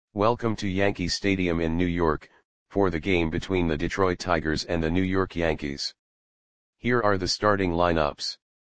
Welcome to Yankee Stadium in New York, for the game between the Detroit Tigers and the New York Yankees. Here are the starting lineups.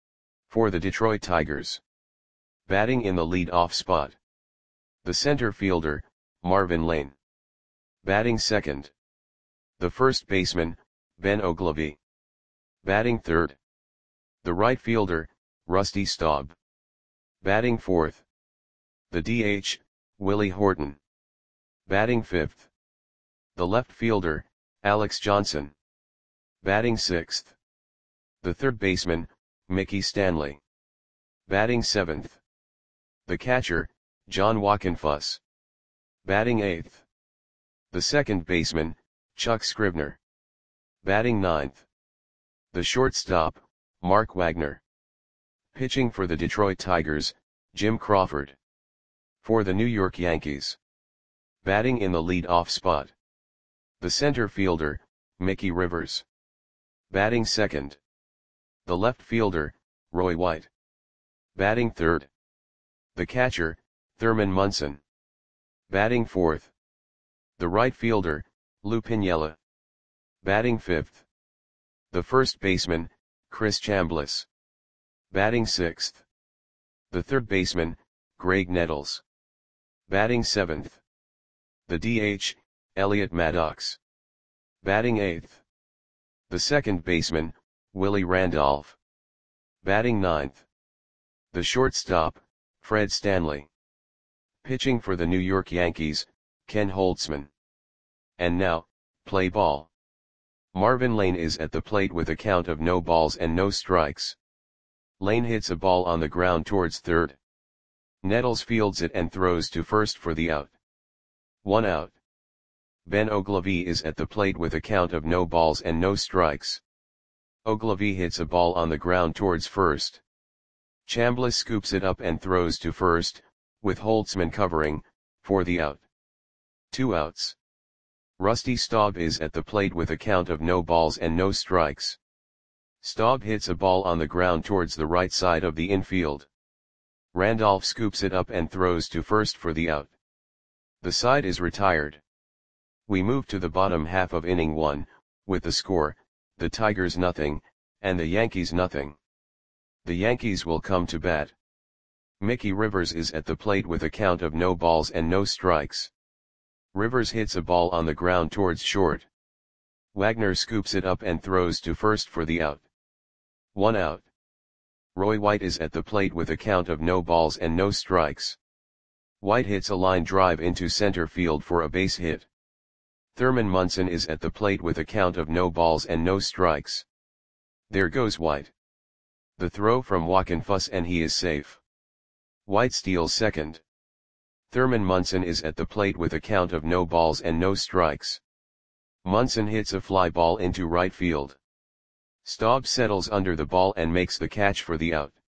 For the Detroit Tigers. Batting in the lead-off spot. The center fielder, Marvin Lane. Batting second. The first baseman, Ben Oglivie. Batting third. The right fielder, Rusty Staub. Batting fourth. The DH, Willie Horton. Batting fifth. The left fielder, Alex Johnson. Batting sixth. The third baseman, Mickey Stanley. Batting seventh. The catcher, John Wockenfuss. Batting eighth. The second baseman, Chuck Scribner. Batting ninth. The shortstop, Mark Wagner. Pitching for the Detroit Tigers, Jim Crawford. For the New York Yankees. Batting in the lead-off spot. The center fielder, Mickey Rivers. Batting second. The left fielder, Roy White. Batting third. The catcher, Thurman Munson. Batting fourth. The right fielder, Lou Piniella. Batting fifth. The first baseman, Chris Chambliss. Batting sixth. The third baseman, Greg Nettles. Batting seventh. The DH, Elliot Maddox. Batting eighth. The second baseman, Willie Randolph. Batting ninth. The shortstop, Fred Stanley. Pitching for the New York Yankees, Ken Holtzman. And now, play ball. Marvin Lane is at the plate with a count of no balls and no strikes. Lane hits a ball on the ground towards third. Nettles fields it and throws to first for the out. 1 out. Ben Oglivie is at the plate with a count of no balls and no strikes. Oglivie hits a ball on the ground towards first. Chambliss scoops it up and throws to first, with Holtzman covering, for the out. 2 outs. Rusty Staub is at the plate with a count of no balls and no strikes. Staub hits a ball on the ground towards the right side of the infield. Randolph scoops it up and throws to first for the out. The side is retired. We move to the bottom half of inning 1, with the score, the Tigers nothing, and the Yankees nothing. The Yankees will come to bat. Mickey Rivers is at the plate with a count of no balls and no strikes. Rivers hits a ball on the ground towards short. Wagner scoops it up and throws to first for the out. 1 out. Roy White is at the plate with a count of no balls and no strikes. White hits a line drive into center field for a base hit. Thurman Munson is at the plate with a count of no balls and no strikes. There goes White. The throw from Wockenfuss and he is safe. White steals second. Thurman Munson is at the plate with a count of no balls and no strikes. Munson hits a fly ball into right field. Staub settles under the ball and makes the catch for the out.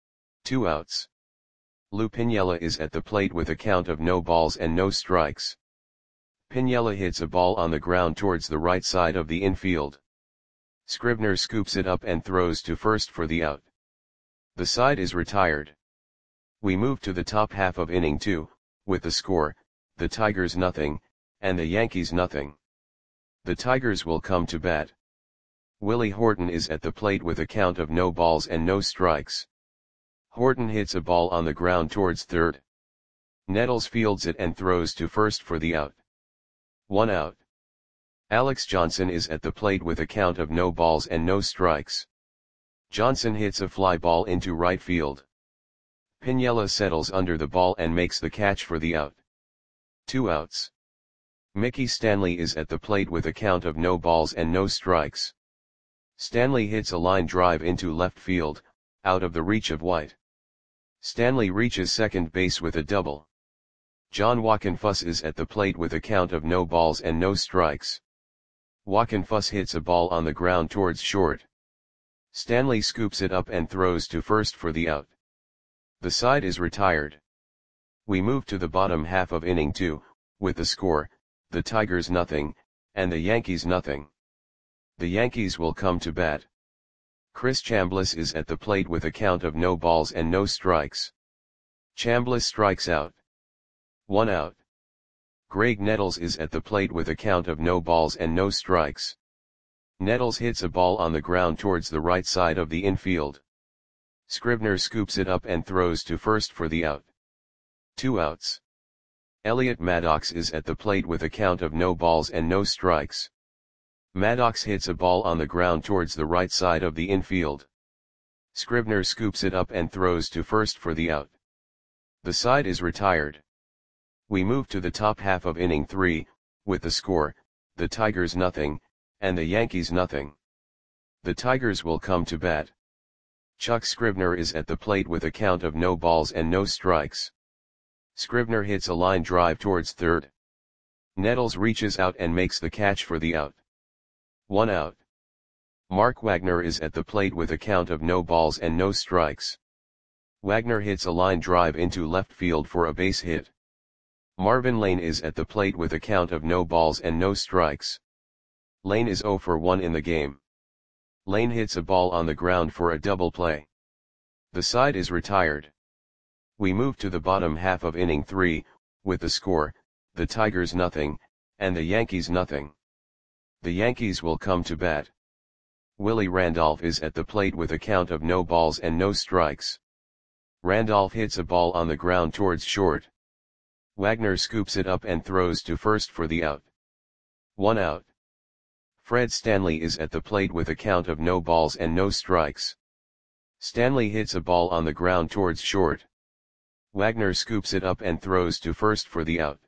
2 outs. Lou Piniella is at the plate with a count of no balls and no strikes. Piniella hits a ball on the ground towards the right side of the infield. Scribner scoops it up and throws to first for the out. The side is retired. We move to the top half of inning 2, with the score, the Tigers nothing, and the Yankees nothing. The Tigers will come to bat. Willie Horton is at the plate with a count of no balls and no strikes. Horton hits a ball on the ground towards third. Nettles fields it and throws to first for the out. 1 out. Alex Johnson is at the plate with a count of no balls and no strikes. Johnson hits a fly ball into right field. Piniella settles under the ball and makes the catch for the out. 2 outs. Mickey Stanley is at the plate with a count of no balls and no strikes. Stanley hits a line drive into left field, out of the reach of White. Stanley reaches second base with a double. John Wockenfuss is at the plate with a count of no balls and no strikes. Wockenfuss hits a ball on the ground towards short. Stanley scoops it up and throws to first for the out. The side is retired. We move to the bottom half of inning 2, with the score, the Tigers nothing, and the Yankees nothing. The Yankees will come to bat. Chris Chambliss is at the plate with a count of no balls and no strikes. Chambliss strikes out. 1 out. Greg Nettles is at the plate with a count of no balls and no strikes. Nettles hits a ball on the ground towards the right side of the infield. Scribner scoops it up and throws to first for the out. 2 outs. Elliot Maddox is at the plate with a count of no balls and no strikes. Maddox hits a ball on the ground towards the right side of the infield. Scribner scoops it up and throws to first for the out. The side is retired. We move to the top half of inning 3, with the score, the Tigers nothing, and the Yankees nothing. The Tigers will come to bat. Chuck Scribner is at the plate with a count of no balls and no strikes. Scribner hits a line drive towards third. Nettles reaches out and makes the catch for the out. 1 out. Mark Wagner is at the plate with a count of no balls and no strikes. Wagner hits a line drive into left field for a base hit. Marvin Lane is at the plate with a count of no balls and no strikes. Lane is 0 for 1 in the game. Lane hits a ball on the ground for a double play. The side is retired. We move to the bottom half of inning 3, with the score, the Tigers nothing, and the Yankees nothing. The Yankees will come to bat. Willie Randolph is at the plate with a count of no balls and no strikes. Randolph hits a ball on the ground towards short. Wagner scoops it up and throws to first for the out. 1 out. Fred Stanley is at the plate with a count of no balls and no strikes. Stanley hits a ball on the ground towards short. Wagner scoops it up and throws to first for the out.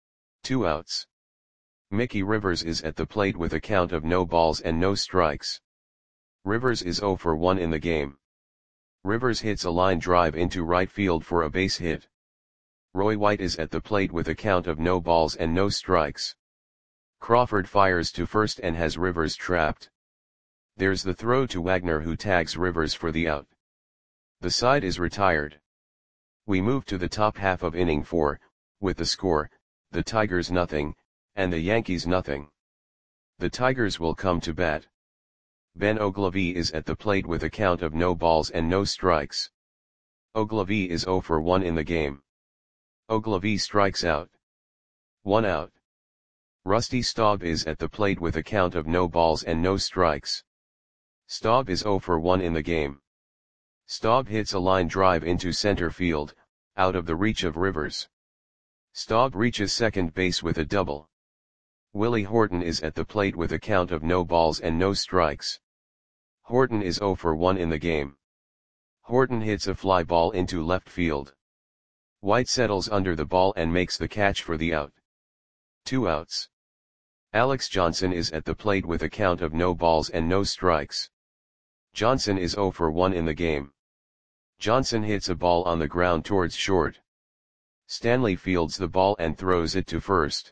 2 outs. Mickey Rivers is at the plate with a count of no balls and no strikes. Rivers is 0 for 1 in the game. Rivers hits a line drive into right field for a base hit. Roy White is at the plate with a count of no balls and no strikes. Crawford fires to first and has Rivers trapped. There's the throw to Wagner, who tags Rivers for the out. The side is retired. We move to the top half of inning 4, with the score, the Tigers nothing, and the Yankees nothing. The Tigers will come to bat. Ben Oglivie is at the plate with a count of no balls and no strikes. Oglivie is 0 for 1 in the game. Oglivie strikes out. 1 out. Rusty Staub is at the plate with a count of no balls and no strikes. Staub is 0 for 1 in the game. Staub hits a line drive into center field, out of the reach of Rivers. Staub reaches second base with a double. Willie Horton is at the plate with a count of no balls and no strikes. Horton is 0 for 1 in the game. Horton hits a fly ball into left field. White settles under the ball and makes the catch for the out. 2 outs. Alex Johnson is at the plate with a count of no balls and no strikes. Johnson is 0 for 1 in the game. Johnson hits a ball on the ground towards short. Stanley fields the ball and throws it to first.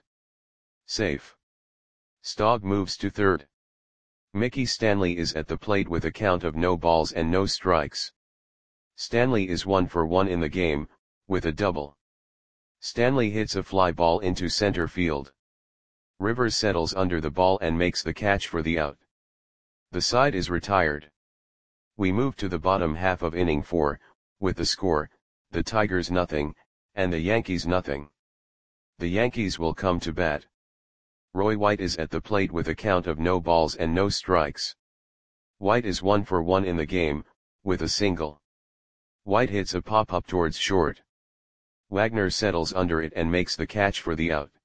Safe. Staub moves to third. Mickey Stanley is at the plate with a count of no balls and no strikes. Stanley is 1 for 1 in the game, with a double. Stanley hits a fly ball into center field. Rivers settles under the ball and makes the catch for the out. The side is retired. We move to the bottom half of inning 4, with the score, the Tigers nothing, and the Yankees nothing. The Yankees will come to bat. Roy White is at the plate with a count of no balls and no strikes. White is 1 for 1 in the game, with a single. White hits a pop-up towards short. Wagner settles under it and makes the catch for the out.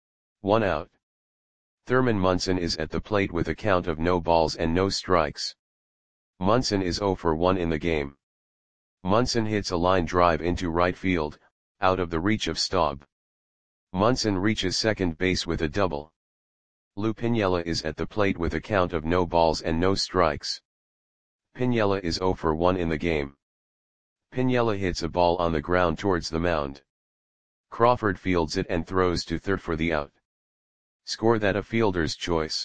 1 out. Thurman Munson is at the plate with a count of no balls and no strikes. Munson is 0 for 1 in the game. Munson hits a line drive into right field, out of the reach of Staub. Munson reaches second base with a double. Lou Piniella is at the plate with a count of no balls and no strikes. Piniella is 0 for 1 in the game. Piniella hits a ball on the ground towards the mound. Crawford fields it and throws to third for the out. Score that a fielder's choice.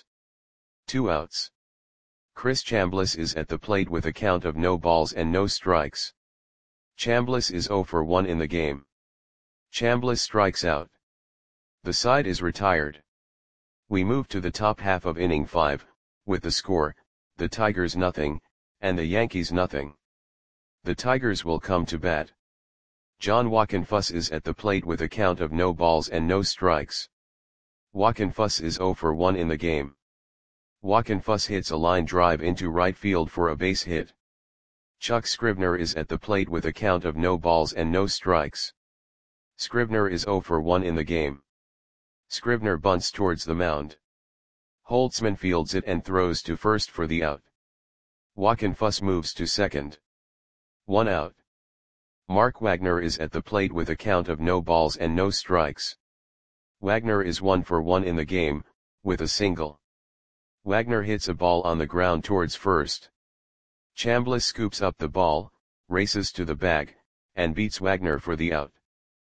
2 outs. Chris Chambliss is at the plate with a count of no balls and no strikes. Chambliss is 0 for 1 in the game. Chambliss strikes out. The side is retired. We move to the top half of inning 5, with the score, the Tigers nothing, and the Yankees nothing. The Tigers will come to bat. John Wockenfuss is at the plate with a count of no balls and no strikes. Wockenfuss is 0 for 1 in the game. Wockenfuss hits a line drive into right field for a base hit. Chuck Scrivener is at the plate with a count of no balls and no strikes. Scrivener is 0 for 1 in the game. Scrivener bunts towards the mound. Holtzman fields it and throws to first for the out. Wockenfuss moves to second. 1 out. Mark Wagner is at the plate with a count of no balls and no strikes. Wagner is 1 for 1 in the game, with a single. Wagner hits a ball on the ground towards first. Chambliss scoops up the ball, races to the bag, and beats Wagner for the out.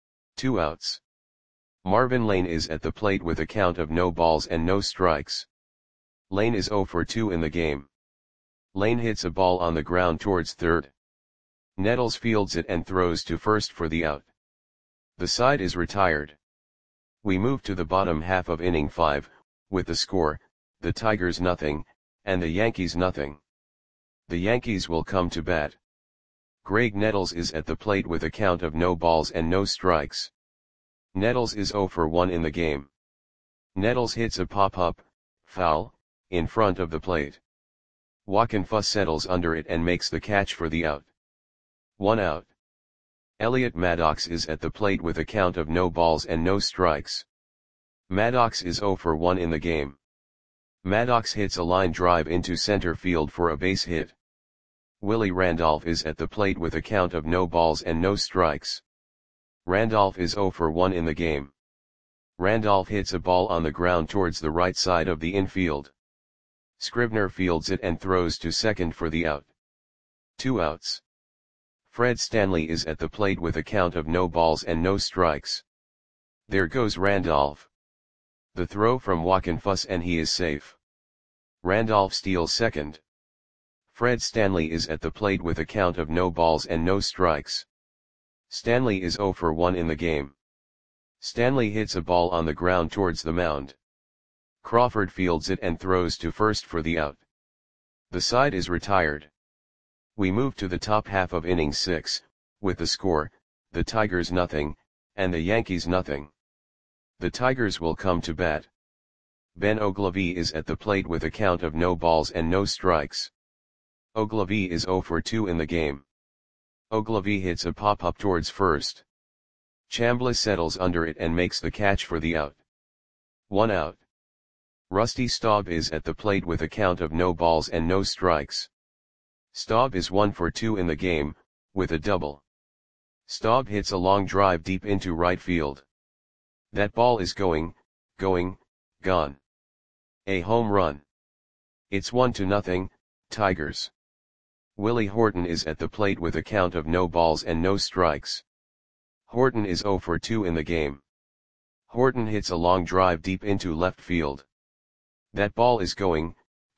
2 outs. Marvin Lane is at the plate with a count of no balls and no strikes. Lane is 0 for 2 in the game. Lane hits a ball on the ground towards third. Nettles fields it and throws to first for the out. The side is retired. We move to the bottom half of inning 5, with the score, the Tigers nothing, and the Yankees nothing. The Yankees will come to bat. Greg Nettles is at the plate with a count of no balls and no strikes. Nettles is 0 for 1 in the game. Nettles hits a pop-up, foul, in front of the plate. Wockenfuss settles under it and makes the catch for the out. 1 out. Elliot Maddox is at the plate with a count of no balls and no strikes. Maddox is 0 for 1 in the game. Maddox hits a line drive into center field for a base hit. Willie Randolph is at the plate with a count of no balls and no strikes. Randolph is 0 for 1 in the game. Randolph hits a ball on the ground towards the right side of the infield. Scrivener fields it and throws to second for the out. 2 outs. Fred Stanley is at the plate with a count of no balls and no strikes. There goes Randolph. The throw from Wockenfuss and he is safe. Randolph steals second. Fred Stanley is at the plate with a count of no balls and no strikes. Stanley is 0 for 1 in the game. Stanley hits a ball on the ground towards the mound. Crawford fields it and throws to first for the out. The side is retired. We move to the top half of inning 6, with the score, the Tigers nothing, and the Yankees nothing. The Tigers will come to bat. Ben Oglivie is at the plate with a count of no balls and no strikes. Oglivie is 0 for 2 in the game. Oglivie hits a pop-up towards first. Chambliss settles under it and makes the catch for the out. 1 out. Rusty Staub is at the plate with a count of no balls and no strikes. Staub is 1 for 2 in the game, with a double. Staub hits a long drive deep into right field. That ball is going, gone. A home run. It's 1-0, Tigers. Willie Horton is at the plate with a count of no balls and no strikes. Horton is 0 for 2 in the game. Horton hits a long drive deep into left field. That ball is going,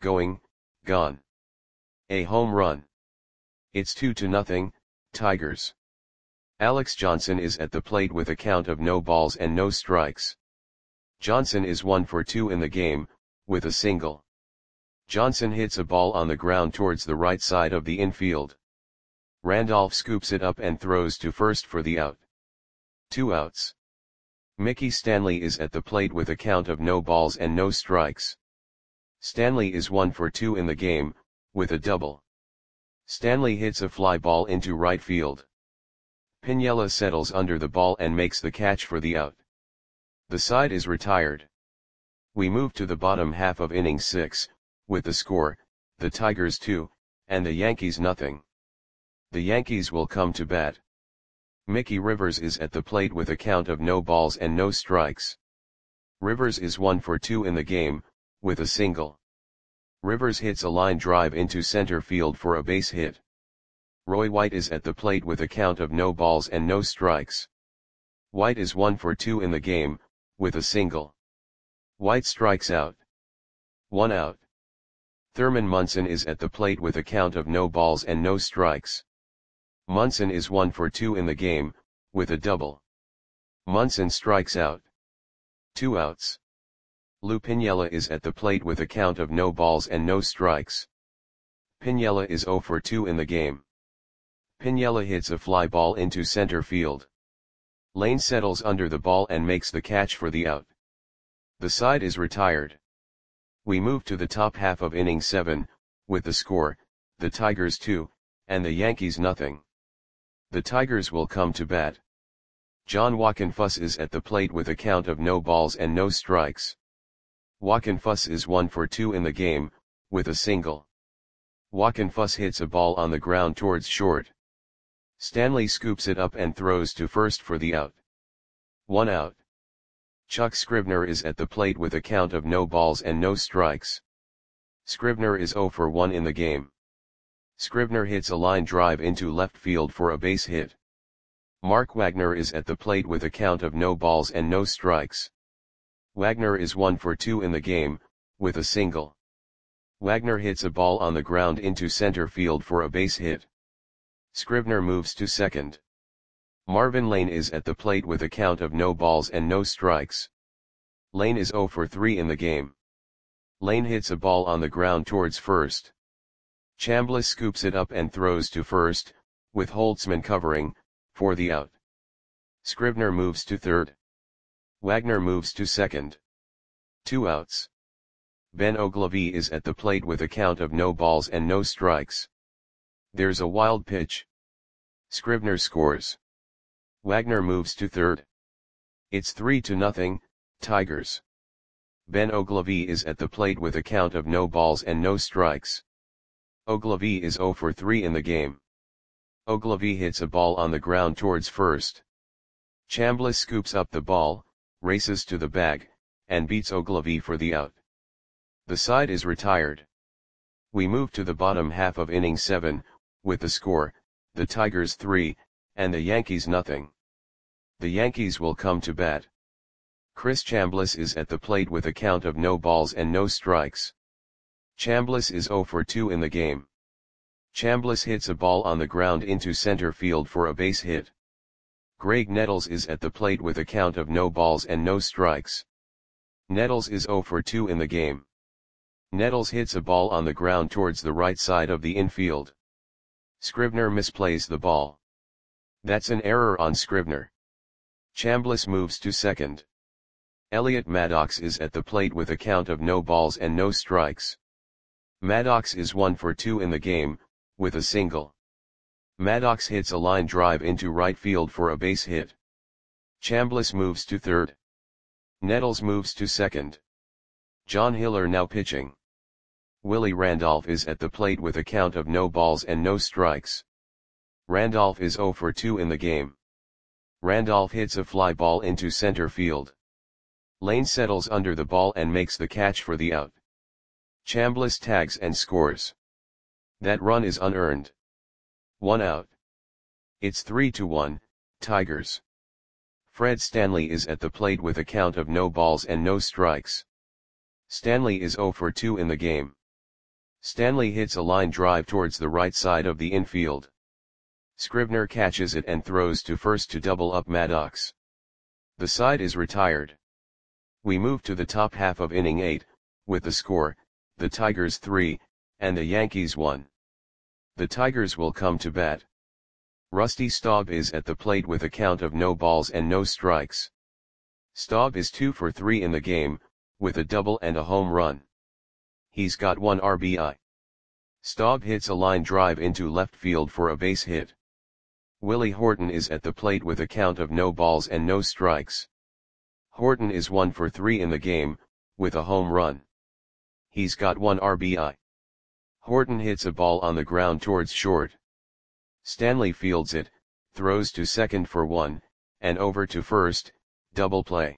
gone. A home run. It's 2-0, Tigers. Alex Johnson is at the plate with a count of no balls and no strikes. Johnson is 1 for 2 in the game, with a single. Johnson hits a ball on the ground towards the right side of the infield. Randolph scoops it up and throws to first for the out. 2 outs. Mickey Stanley is at the plate with a count of no balls and no strikes. Stanley is 1 for 2 in the game, with a double. Stanley hits a fly ball into right field. Piniella settles under the ball and makes the catch for the out. The side is retired. We move to the bottom half of inning 6, with the score, the Tigers 2, and the Yankees nothing. The Yankees will come to bat. Mickey Rivers is at the plate with a count of no balls and no strikes. Rivers is 1 for 2 in the game, with a single. Rivers hits a line drive into center field for a base hit. Roy White is at the plate with a count of no balls and no strikes. White is 1 for 2 in the game, with a single. White strikes out. 1 out. Thurman Munson is at the plate with a count of no balls and no strikes. Munson is 1 for 2 in the game, with a double. Munson strikes out. 2 outs. Lou Piniella is at the plate with a count of no balls and no strikes. Piniella is 0 for 2 in the game. Piniella hits a fly ball into center field. Lane settles under the ball and makes the catch for the out. The side is retired. We move to the top half of inning 7, with the score, the Tigers 2, and the Yankees nothing. The Tigers will come to bat. John Wockenfuss is at the plate with a count of no balls and no strikes. Wockenfuss is 1 for 2 in the game, with a single. Wockenfuss hits a ball on the ground towards short. Stanley scoops it up and throws to first for the out. 1 out. Chuck Scribner is at the plate with a count of no balls and no strikes. Scribner is 0 for 1 in the game. Scribner hits a line drive into left field for a base hit. Mark Wagner is at the plate with a count of no balls and no strikes. Wagner is 1 for 2 in the game, with a single. Wagner hits a ball on the ground into center field for a base hit. Scribner moves to second. Marvin Lane is at the plate with a count of no balls and no strikes. Lane is 0 for 3 in the game. Lane hits a ball on the ground towards first. Chambliss scoops it up and throws to first, with Holtzman covering, for the out. Scribner moves to third. Wagner moves to second. 2 outs. Ben Oglivie is at the plate with a count of no balls and no strikes. There's a wild pitch. Scribner scores. Wagner moves to third. It's 3-0, Tigers. Ben Oglivie is at the plate with a count of no balls and no strikes. Oglivie is 0 for 3 in the game. Oglivie hits a ball on the ground towards first. Chambliss scoops up the ball, races to the bag, and beats Oglivie for the out. The side is retired. We move to the bottom half of inning 7, with the score, the Tigers 3, and the Yankees nothing. The Yankees will come to bat. Chris Chambliss is at the plate with a count of no balls and no strikes. Chambliss is 0 for 2 in the game. Chambliss hits a ball on the ground into center field for a base hit. Greg Nettles is at the plate with a count of no balls and no strikes. Nettles is 0 for 2 in the game. Nettles hits a ball on the ground towards the right side of the infield. Scribner misplays the ball. That's an error on Scribner. Chambliss moves to second. Elliot Maddox is at the plate with a count of no balls and no strikes. Maddox is 1 for 2 in the game, with a single. Maddox hits a line drive into right field for a base hit. Chambliss moves to third. Nettles moves to second. John Hiller now pitching. Willie Randolph is at the plate with a count of no balls and no strikes. Randolph is 0 for 2 in the game. Randolph hits a fly ball into center field. Lane settles under the ball and makes the catch for the out. Chambliss tags and scores. That run is unearned. 1 out. It's 3-1, Tigers. Fred Stanley is at the plate with a count of no balls and no strikes. Stanley is 0 for 2 in the game. Stanley hits a line drive towards the right side of the infield. Scribner catches it and throws to first to double up Maddox. The side is retired. We move to the top half of inning 8, with the score, the Tigers 3, and the Yankees 1. The Tigers will come to bat. Rusty Staub is at the plate with a count of no balls and no strikes. Staub is 2 for 3 in the game, with a double and a home run. He's got 1 RBI. Staub hits a line drive into left field for a base hit. Willie Horton is at the plate with a count of no balls and no strikes. Horton is 1 for 3 in the game, with a home run. He's got 1 RBI. Horton hits a ball on the ground towards short. Stanley fields it, throws to second for 1, and over to first, double play.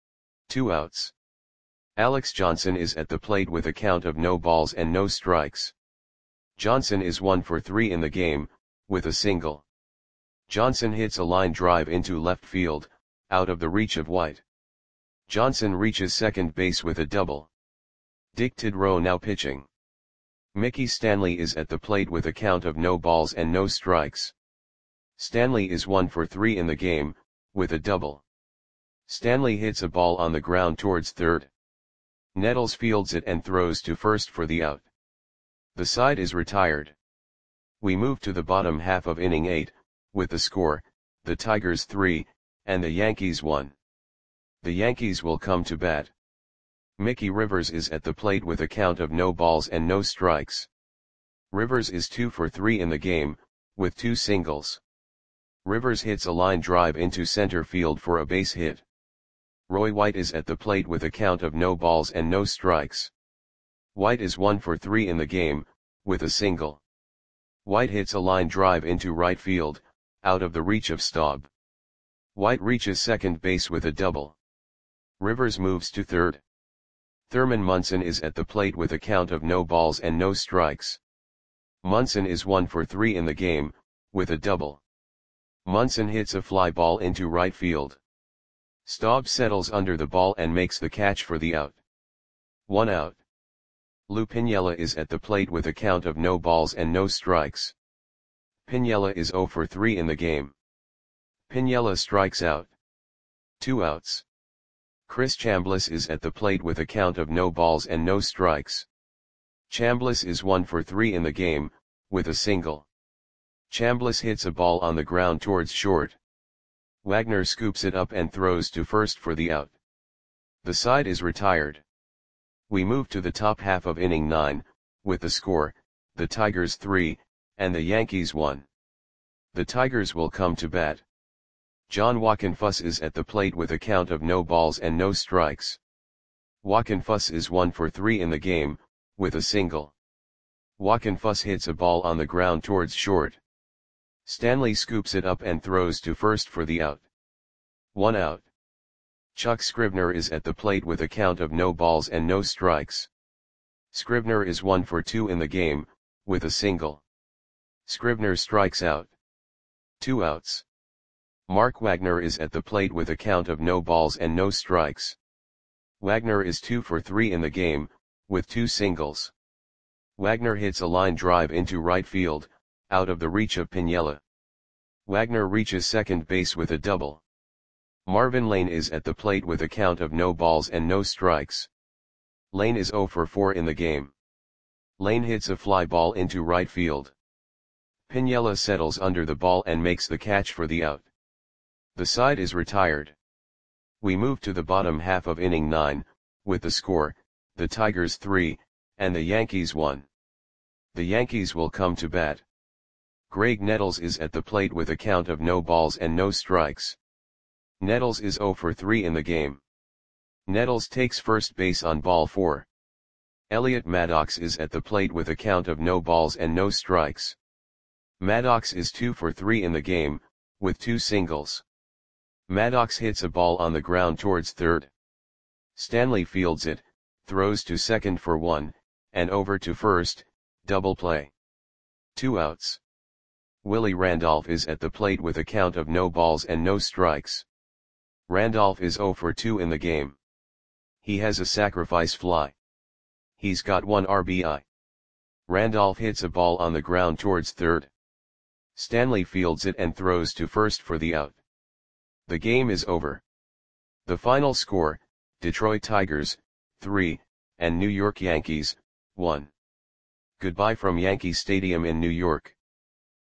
2 outs. Alex Johnson is at the plate with a count of no balls and no strikes. Johnson is 1 for 3 in the game, with a single. Johnson hits a line drive into left field, out of the reach of White. Johnson reaches second base with a double. Dick Tidrow now pitching. Mickey Stanley is at the plate with a count of no balls and no strikes. Stanley is 1 for 3 in the game, with a double. Stanley hits a ball on the ground towards third. Nettles fields it and throws to first for the out. The side is retired. We move to the bottom half of inning 8, with the score, the Tigers 3, and the Yankees 1. The Yankees will come to bat. Mickey Rivers is at the plate with a count of no balls and no strikes. Rivers is 2 for 3 in the game, with 2 singles. Rivers hits a line drive into center field for a base hit. Roy White is at the plate with a count of no balls and no strikes. White is 1 for 3 in the game, with a single. White hits a line drive into right field, out of the reach of Staub. White reaches second base with a double. Rivers moves to third. Thurman Munson is at the plate with a count of no balls and no strikes. Munson is 1 for 3 in the game, with a double. Munson hits a fly ball into right field. Staub settles under the ball and makes the catch for the out. 1 out. Lou Piniella is at the plate with a count of no balls and no strikes. Piniella is 0 for 3 in the game. Piniella strikes out. 2 outs. Chris Chambliss is at the plate with a count of no balls and no strikes. Chambliss is 1 for 3 in the game, with a single. Chambliss hits a ball on the ground towards short. Wagner scoops it up and throws to first for the out. The side is retired. We move to the top half of inning 9, with the score, the Tigers 3, and the Yankees 1. The Tigers will come to bat. John Wockenfuss is at the plate with a count of no balls and no strikes. Wockenfuss is 1 for 3 in the game, with a single. Wockenfuss hits a ball on the ground towards short. Stanley scoops it up and throws to first for the out. 1 out. Chuck Scribner is at the plate with a count of no balls and no strikes. Scribner is 1 for 2 in the game, with a single. Scribner strikes out. 2 outs. Mark Wagner is at the plate with a count of no balls and no strikes. Wagner is 2 for 3 in the game, with 2 singles. Wagner hits a line drive into right field, out of the reach of Piniella. Wagner reaches second base with a double. Marvin Lane is at the plate with a count of no balls and no strikes. Lane is 0 for 4 in the game. Lane hits a fly ball into right field. Piniella settles under the ball and makes the catch for the out. The side is retired. We move to the bottom half of inning 9, with the score, the Tigers 3, and the Yankees 1. The Yankees will come to bat. Greg Nettles is at the plate with a count of no balls and no strikes. Nettles is 0 for 3 in the game. Nettles takes first base on ball 4. Elliot Maddox is at the plate with a count of no balls and no strikes. Maddox is 2 for 3 in the game, with 2 singles. Maddox hits a ball on the ground towards third. Stanley fields it, throws to second for 1, and over to first, double play. 2 outs. Willie Randolph is at the plate with a count of no balls and no strikes. Randolph is 0 for 2 in the game. He has a sacrifice fly. He's got 1 RBI. Randolph hits a ball on the ground towards third. Stanley fields it and throws to first for the out. The game is over. The final score, Detroit Tigers, 3, and New York Yankees, 1. Goodbye from Yankee Stadium in New York.